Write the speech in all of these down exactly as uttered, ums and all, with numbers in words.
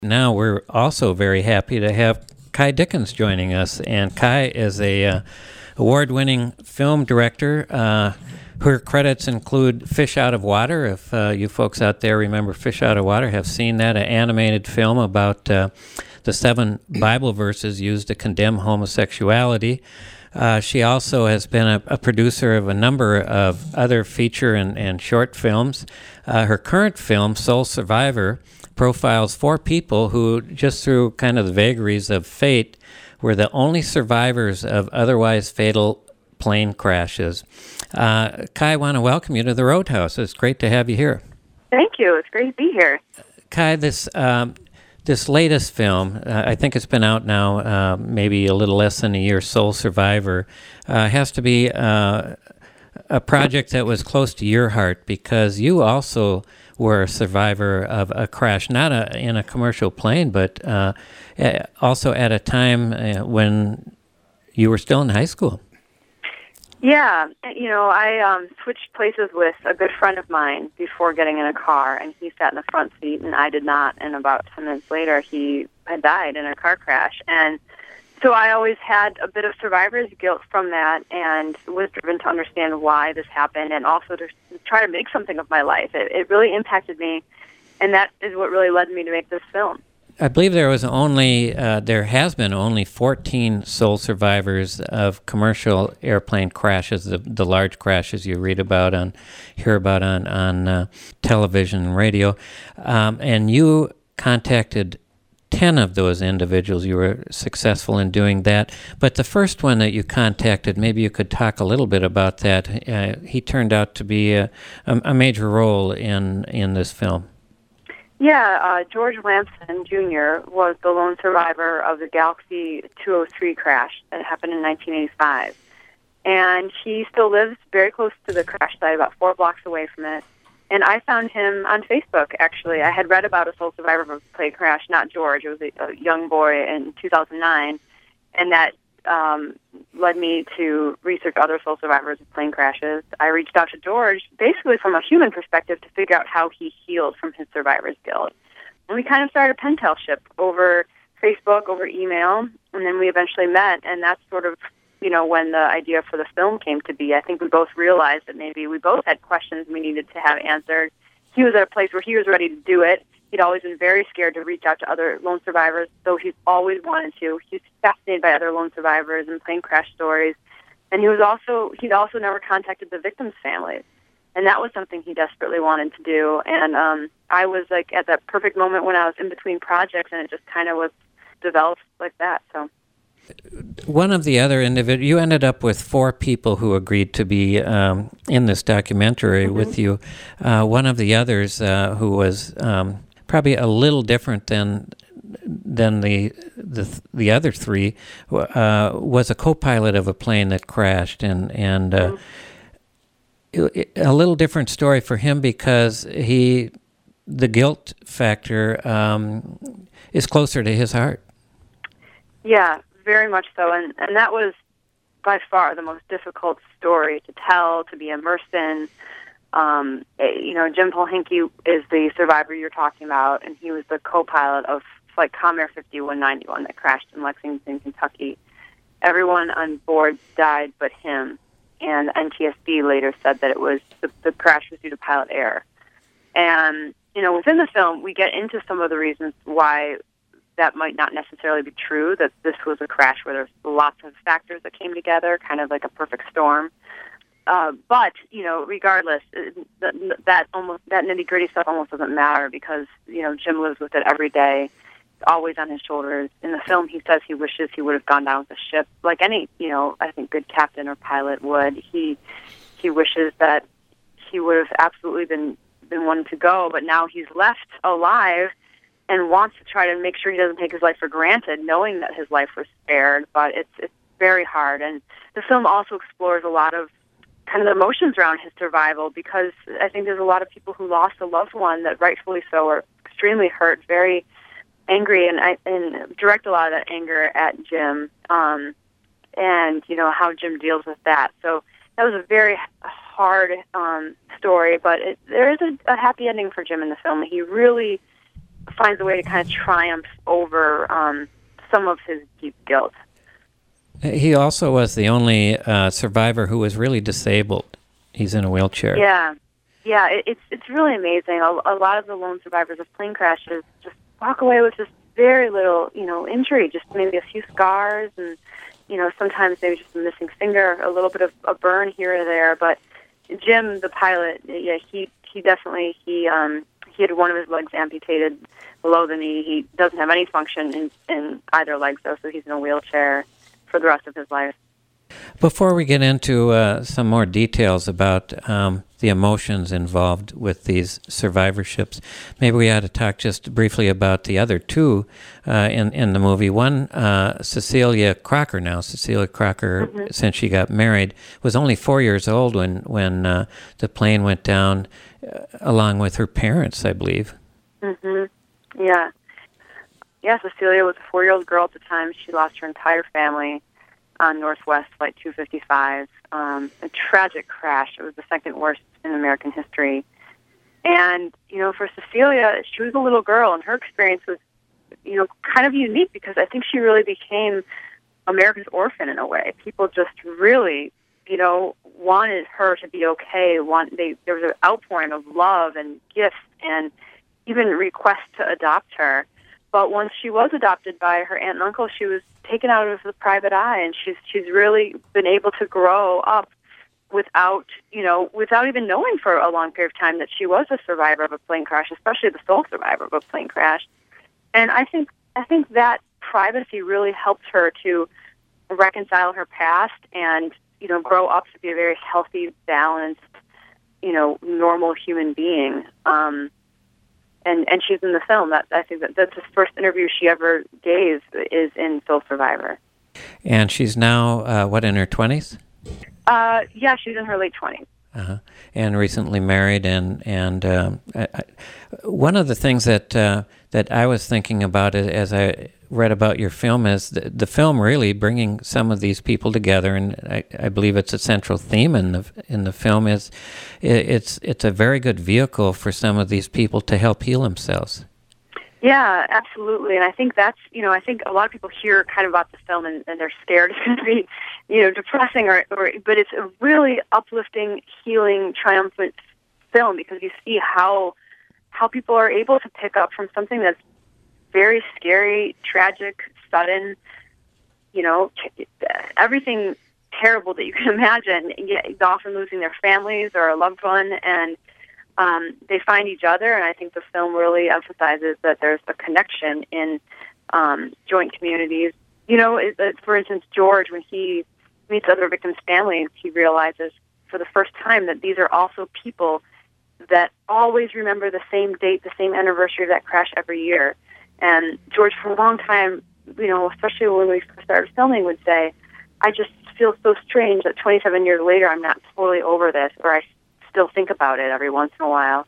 Now we're also very happy to have Kai Dickens joining us, and Kai is a uh, award-winning film director. Uh, her credits include Fish Out of Water. If uh, you folks out there remember Fish Out of Water, have seen that, an animated film about uh, the seven Bible verses used to condemn homosexuality. Uh, she also has been a, a producer of a number of other feature and, and short films. Uh, her current film, Soul Survivor, profiles four people who, just through kind of the vagaries of fate, were the only survivors of otherwise fatal plane crashes. Uh, Kai, I want to welcome you to the Roadhouse. It's great to have you here. Thank you. It's great to be here. Kai, this um, this latest film, uh, I think it's been out now uh, maybe a little less than a year, Soul Survivor, uh, has to be uh, a project that was close to your heart because you also were a survivor of a crash, not a, in a commercial plane, but uh, also at a time uh, when you were still in high school. Yeah, you know, I um, switched places with a good friend of mine before getting in a car, and he sat in the front seat, and I did not. And about ten minutes later, he had died in a car crash. And so I always had a bit of survivor's guilt from that, and was driven to understand why this happened, and also to try to make something of my life. It, it really impacted me, and that is what really led me to make this film. I believe there was only, uh, there has been only fourteen sole survivors of commercial airplane crashes, the, the large crashes you read about on, hear about on on uh, television and radio, um, and you contacted ten of those individuals. You were successful in doing that. But the first one that you contacted, maybe you could talk a little bit about that. Uh, he turned out to be a, a, a major role in, in this film. Yeah, uh, George Lamson Junior was the lone survivor of the Galaxy two oh three crash that happened in nineteen eighty-five. And he still lives very close to the crash site, about four blocks away from it. And I found him on Facebook, actually. I had read about a sole survivor of a plane crash, not George. It was a, a young boy in two thousand nine. And that um, led me to research other sole survivors of plane crashes. I reached out to George, basically from a human perspective, to figure out how he healed from his survivor's guilt. And we kind of started a pen palship over Facebook, over email, and then we eventually met. And that's sort of, you know, when the idea for the film came to be. I think we both realized that maybe we both had questions we needed to have answered. He was at a place where he was ready to do it. He'd always been very scared to reach out to other lone survivors, though he's always wanted to. He's fascinated by other lone survivors and plane crash stories. And he was also, he'd also never contacted the victims' families. And that was something he desperately wanted to do. And um, I was like at that perfect moment when I was in between projects, and it just kind of was developed like that, so. One of the other individuals, you ended up with four people who agreed to be um, in this documentary mm-hmm. with you. Uh, one of the others uh, who was um, probably a little different than than the the, the other three uh, was a co-pilot of a plane that crashed, and and uh, mm-hmm. it, a little different story for him because he the guilt factor um, is closer to his heart. Yeah. Very much so, and, and that was by far the most difficult story to tell, to be immersed in. Um, you know, Jim Polhinke is the survivor you're talking about, and he was the co-pilot of flight Comair fifty-one ninety-one that crashed in Lexington, Kentucky. Everyone on board died but him, and N T S B later said that it was the, the crash was due to pilot error. And, you know, within the film, we get into some of the reasons why that might not necessarily be true, that this was a crash where there's lots of factors that came together, kind of like a perfect storm. Uh, but, you know, regardless, that, that almost that nitty-gritty stuff almost doesn't matter because, you know, Jim lives with it every day, always on his shoulders. In the film, he says he wishes he would have gone down with the ship, like any, you know, I think good captain or pilot would. He he wishes that he would have absolutely been, been one to go, but now he's left alive and wants to try to make sure he doesn't take his life for granted, knowing that his life was spared, but it's it's very hard. And the film also explores a lot of kind of the emotions around his survival, because I think there's a lot of people who lost a loved one that rightfully so are extremely hurt, very angry, and I and direct a lot of that anger at Jim, um, and, you know, how Jim deals with that. So that was a very hard um, story, but it, there is a, a happy ending for Jim in the film. He really finds a way to kind of triumph over um, some of his deep guilt. He also was the only uh, survivor who was really disabled. He's in a wheelchair. Yeah, yeah, it, it's it's really amazing. A, a lot of the lone survivors of plane crashes just walk away with just very little, you know, injury, just maybe a few scars, and you know, sometimes maybe just a missing finger, a little bit of a burn here or there. But Jim, the pilot, yeah, he he definitely he um he had one of his legs amputated below the knee. He doesn't have any function in in either leg, though, so he's in a wheelchair for the rest of his life. Before we get into uh, some more details about um, the emotions involved with these survivorships, maybe we ought to talk just briefly about the other two uh, in, in the movie. One, uh, Cecilia Crocker now. Cecilia Crocker, mm-hmm. since she got married, was only four years old when, when uh, the plane went down, uh, along with her parents, I believe. Mm-hmm. Yeah. Yeah, Cecilia was a four-year-old girl at the time. She lost her entire family on Northwest Flight two fifty-five. Um, a tragic crash. It was the second worst in American history. And, you know, for Cecilia, she was a little girl, and her experience was, you know, kind of unique because I think she really became America's orphan in a way. People just really, you know, wanted her to be okay. Want, they, there was an outpouring of love and gifts and even requests to adopt her. But once she was adopted by her aunt and uncle, she was taken out of the private eye, and she's she's really been able to grow up without, you know, without even knowing for a long period of time that she was a survivor of a plane crash, especially the sole survivor of a plane crash. And I think I think that privacy really helped her to reconcile her past and, you know, grow up to be a very healthy, balanced, you know, normal human being. Um, And and she's in the film. That I think that that's the first interview she ever gave is in Sole Survivor. And she's now uh, what, in her twenties? Uh, yeah, she's in her late twenties. Uh-huh. And recently married. And and um, I, I, one of the things that uh, that I was thinking about it as I read about your film is the, the film really bringing some of these people together, and I, I believe it's a central theme in the in the film is it, it's it's a very good vehicle for some of these people to help heal themselves. Yeah, absolutely. And I think that's, you know, I think a lot of people hear kind of about the film and, and they're scared it's going to be, you know, depressing, or, or but it's a really uplifting, healing, triumphant film because you see how how people are able to pick up from something that's very scary, tragic, sudden, you know, everything terrible that you can imagine, yet often losing their families or a loved one, and um, they find each other, and I think the film really emphasizes that there's a connection in um, joint communities. You know, it, it, for instance, George, when he meets other victims' families, he realizes for the first time that these are also people that always remember the same date, the same anniversary of that crash every year. And George, for a long time, you know, especially when we first started filming, would say, I just feel so strange that twenty-seven years later I'm not totally over this, or I still think about it every once in a while.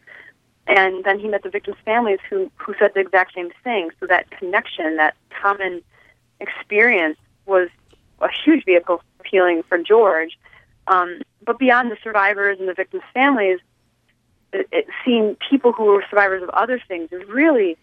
And then he met the victims' families who, who said the exact same thing. So that connection, that common experience was a huge vehicle for healing for George. Um, but beyond the survivors and the victims' families, it, it, seeing people who were survivors of other things is really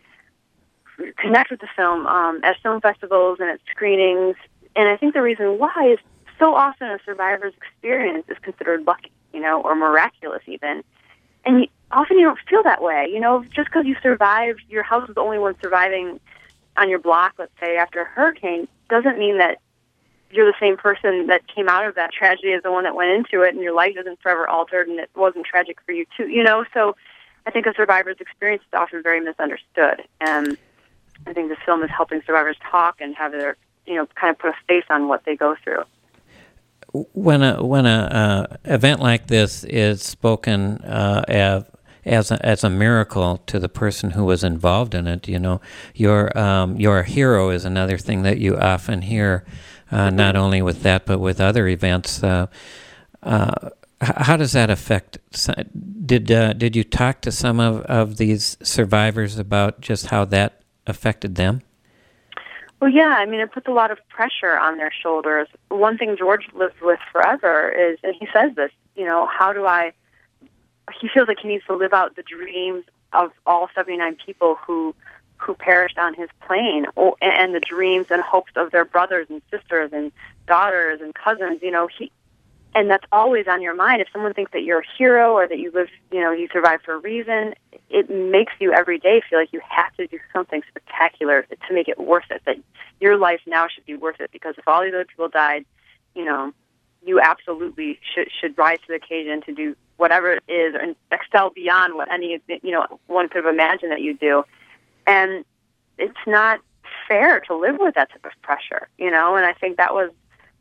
connect with the film um, at film festivals and at screenings. And I think the reason why is so often a survivor's experience is considered lucky, you know, or miraculous even. And you, often you don't feel that way. You know, just because you survived, your house is the only one surviving on your block, let's say, after a hurricane, doesn't mean that you're the same person that came out of that tragedy as the one that went into it, and your life isn't forever altered and it wasn't tragic for you too, you know? So I think a survivor's experience is often very misunderstood. And I think this film is helping survivors talk and have their, you know, kind of put a face on what they go through. When a when a uh, event like this is spoken uh, as as a, as a miracle to the person who was involved in it, you know, your um, your hero is another thing that you often hear, uh, mm-hmm. not only with that but with other events. Uh, uh, how does that affect? Did uh, did you talk to some of, of these survivors about just how that affected them? Well, yeah, I mean, it puts a lot of pressure on their shoulders. One thing George lives with forever is, and he says this, you know, how do I, he feels like he needs to live out the dreams of all seventy-nine people who who perished on his plane, or, and the dreams and hopes of their brothers and sisters and daughters and cousins. You know, he, and that's always on your mind. If someone thinks that you're a hero or that you live, you know, you survived for a reason, it makes you every day feel like you have to do something spectacular to make it worth it. That your life now should be worth it, because if all these other people died, you know, you absolutely should should rise to the occasion to do whatever it is and excel beyond what any, you know, one could have imagined that you do. And it's not fair to live with that type of pressure, you know, and I think that was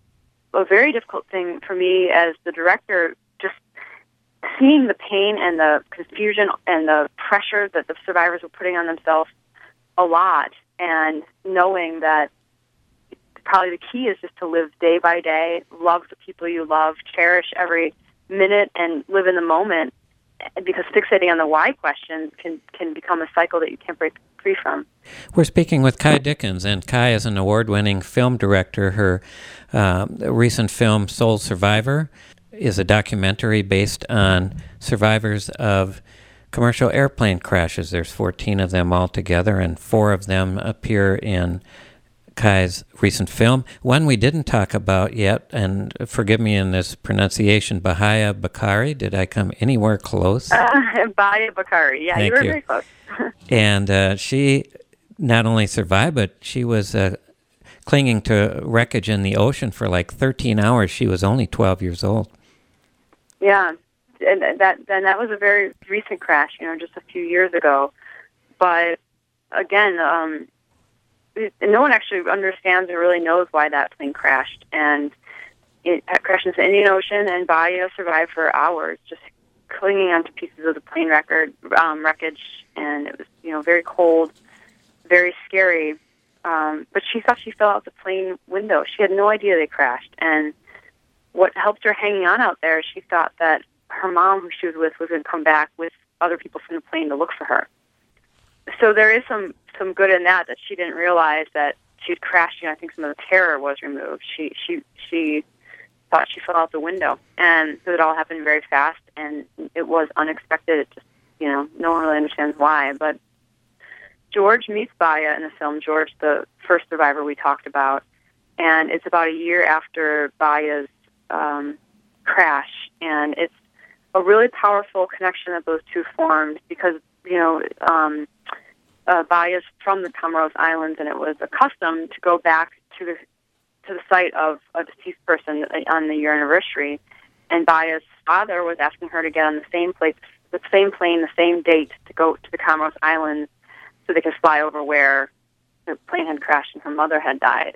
a very difficult thing for me as the director, just seeing the pain and the confusion and the pressure that the survivors were putting on themselves a lot, and knowing that probably the key is just to live day by day, love the people you love, cherish every minute, and live in the moment, because fixating on the why questions can, can become a cycle that you can't break free from. We're speaking with Kai Dickens, and Kai is an award-winning film director. Her uh, recent film, Soul Survivor, is a documentary based on survivors of commercial airplane crashes. There's fourteen of them altogether, and four of them appear in Kai's recent film. One we didn't talk about yet, and forgive me in this pronunciation, Bahia Bakari. Did I come anywhere close? Uh, Bahia Bakari, yeah, Thank you were you. very close. And uh, she not only survived, but she was uh, clinging to wreckage in the ocean for like thirteen hours. She was only twelve years old. Yeah, and that and that was a very recent crash, you know, just a few years ago. But again, um, no one actually understands or really knows why that plane crashed. And it crashed into the Indian Ocean, and Bahia survived for hours, just clinging onto pieces of the plane record, um, wreckage. And it was, you know, very cold, very scary. Um, but she thought she fell out the plane window. She had no idea they crashed. And what helped her hanging on out there, she thought that her mom, who she was with, was going to come back with other people from the plane to look for her. So there is some, some good in that, that she didn't realize that she'd crashed. You know, I think some of the terror was removed. She she she thought she fell out the window. And so it all happened very fast, and it was unexpected. It just, you know, no one really understands why. But George meets Bahia in the film, George, the first survivor we talked about, and it's about a year after Bahia's um, crash, and it's a really powerful connection that those two formed, because, you know, um, uh, Bahia's from the Comoros Islands, and it was a custom to go back to the to the site of a deceased person on the year anniversary, and Bahia's father was asking her to get on the same place, the same plane, the same date to go to the Comoros Islands so they could fly over where the plane had crashed and her mother had died.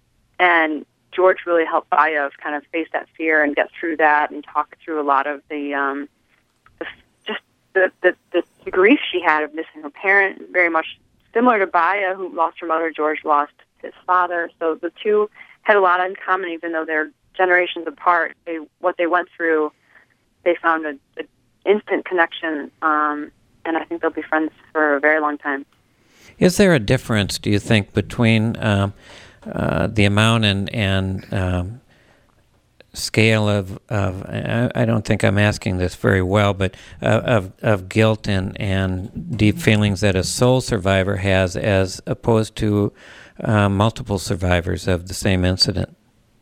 And George really helped Bahia kind of face that fear and get through that, and talk through a lot of the, um, the just the, the, the, the grief she had of missing her parent, very much similar to Bahia, who lost her mother. George lost his father. So the two had a lot in common, even though they're generations apart. They, what they went through, they found an instant connection, um, and I think they'll be friends for a very long time. Is there a difference, do you think, between um, uh, the amount and, and um, scale of, of I, I don't think I'm asking this very well, but uh, of, of guilt and, and deep feelings that a sole survivor has as opposed to uh, multiple survivors of the same incident?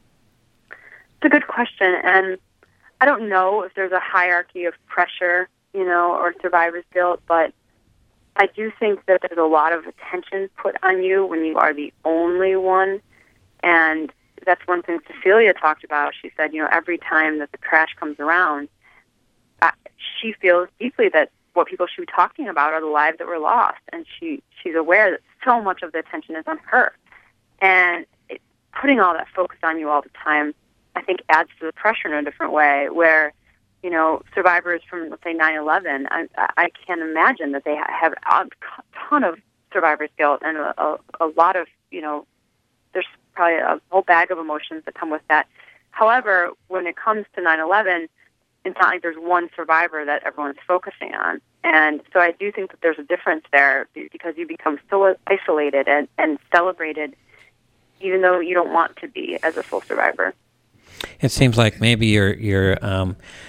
It's a good question, and I don't know if there's a hierarchy of pressure, you know, or survivor's guilt, but I do think that there's a lot of attention put on you when you are the only one, and that's one thing Cecilia talked about. She said, you know, every time that the crash comes around, uh, she feels deeply that what people should be talking about are the lives that were lost, and she, she's aware that so much of the attention is on her. And it, putting all that focus on you all the time, I think, adds to the pressure in a different way, where, you know, survivors from, let's say, nine eleven, I, I can't imagine that they have a ton of survivor's guilt and a, a, a lot of, you know, there's probably a whole bag of emotions that come with that. However, when it comes to nine eleven, it's not like there's one survivor that everyone's focusing on. And so I do think that there's a difference there, because you become so isolated and, and celebrated, even though you don't want to be as a full survivor. It seems like maybe your your um,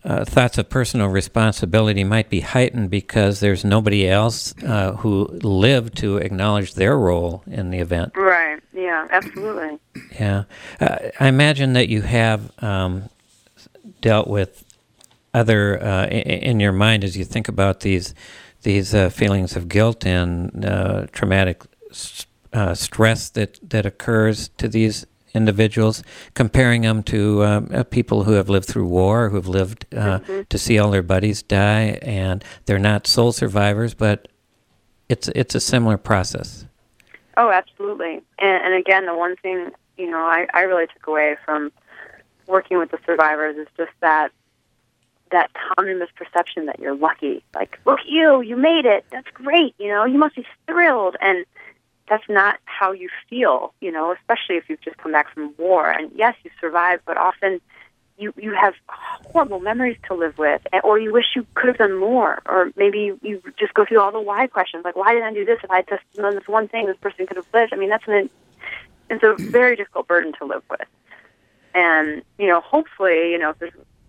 uh, thoughts of personal responsibility might be heightened because there's nobody else uh, who lived to acknowledge their role in the event. Right. Yeah, absolutely. Yeah. Uh, I imagine that you have um, dealt with other, uh, in, in your mind as you think about these these uh, feelings of guilt and uh, traumatic uh, stress that, that occurs to these individuals, comparing them to um, uh, people who have lived through war, who have lived uh, mm-hmm. to see all their buddies die, and they're not sole survivors, but it's it's a similar process. Oh, absolutely. And, and again, the one thing, you know, I, I really took away from working with the survivors is just that that common misperception that you're lucky. Like, look at you, you made it. That's great. You know, you must be thrilled. And that's not how you feel, you know, especially if you've just come back from war. And yes, you survived, but often you, you have horrible memories to live with, or you wish you could have done more. Or maybe you, you just go through all the why questions, like, why didn't I do this? If I had just done this one thing, this person could have lived. I mean, that's an, it's a very difficult burden to live with. And, you know, hopefully, you know, if there's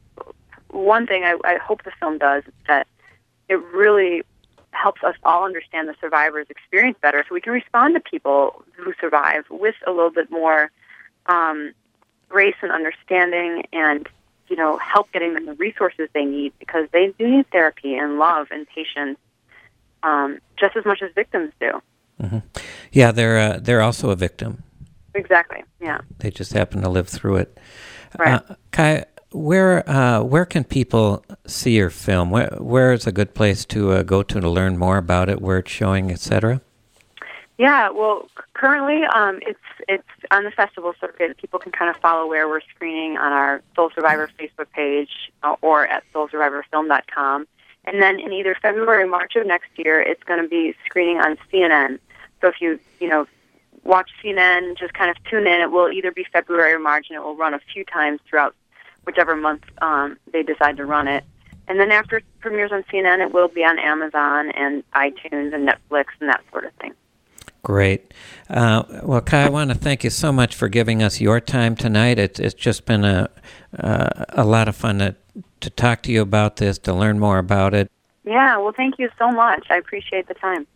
one thing I, I hope the film does is that it really helps us all understand the survivor's experience better, so we can respond to people who survive with a little bit more um, grace and understanding, and, you know, help getting them the resources they need, because they do need therapy and love and patience um, just as much as victims do. Mm-hmm. Yeah, they're uh, they're also a victim. Exactly. Yeah. They just happen to live through it. Right. Uh, Kai, where uh, where can people see your film? Where where is a good place to uh, go to to learn more about it, where it's showing, et cetera? Yeah, well, c- currently um, it's it's on the festival circuit. People can kind of follow where we're screening on our Soul Survivor Facebook page uh, or at soul survivor film dot com. And then in either February or March of next year, it's going to be screening on C N N. So if you, you know, watch C N N, just kind of tune in. It will either be February or March, and it will run a few times throughout whichever month um, they decide to run it. And then after it premieres on C N N, it will be on Amazon and iTunes and Netflix and that sort of thing. Great. Uh, well, Kai, I want to thank you so much for giving us your time tonight. It, it's just been a uh, a lot of fun to, to talk to you about this, to learn more about it. Yeah, well, thank you so much. I appreciate the time.